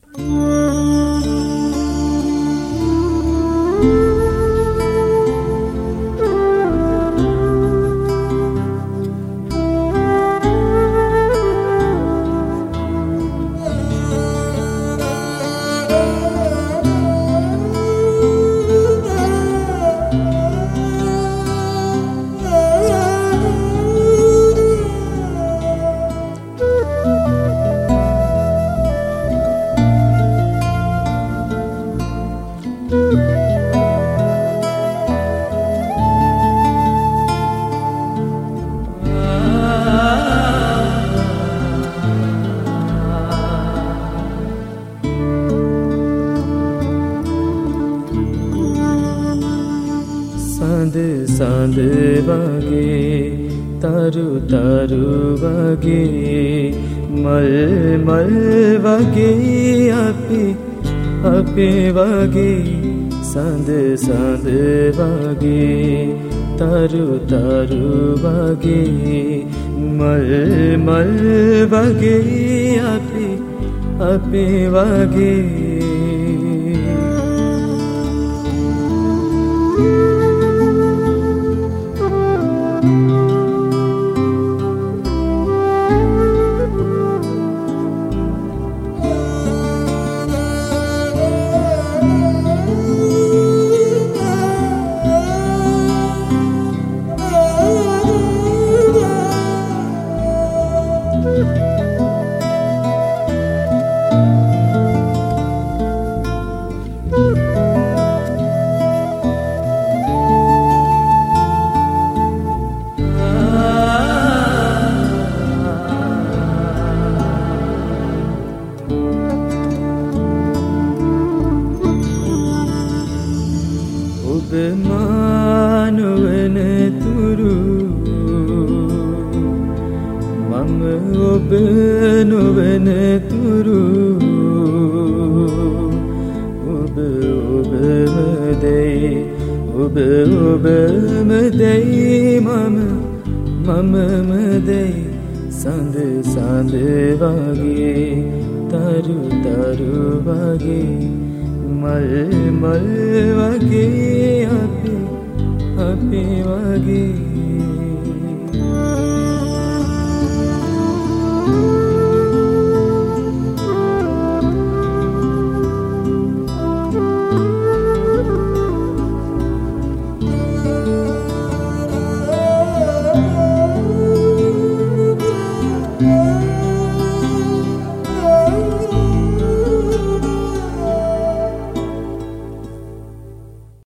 සඳ වගේ තරු තරු වගේ මල් මල් වගේ අපේ වගේ සඳ වගේ තරු තරු වගේ මල් මල් වගේ අපේ වගේ මානුවන තුරු මම ඔබ නොවන තුරු ඔබ ඔබම දෙයි ඔබ ඔබම දෙයි මමම දෙයි සඳ වගේ තරු තරු වගේ මල් මල් වගේ අපේ වගේ